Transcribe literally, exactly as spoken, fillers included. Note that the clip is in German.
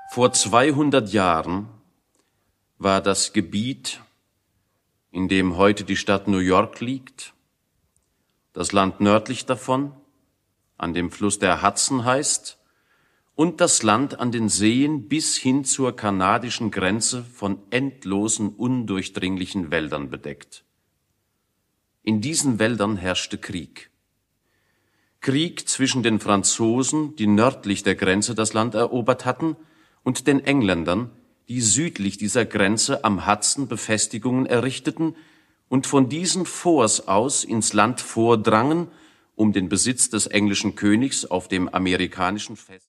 Vor zweihundert Jahren war das Gebiet, in dem heute die Stadt New York liegt, das Land nördlich davon, an dem Fluss der Hudson heißt, und das Land an den Seen bis hin zur kanadischen Grenze von endlosen, undurchdringlichen Wäldern bedeckt. In diesen Wäldern herrschte Krieg. Krieg zwischen den Franzosen, die nördlich der Grenze das Land erobert hatten, und den Engländern, die südlich dieser Grenze am Hudson Befestigungen errichteten und von diesen Forts aus ins Land vordrangen, um den Besitz des englischen Königs auf dem amerikanischen Fest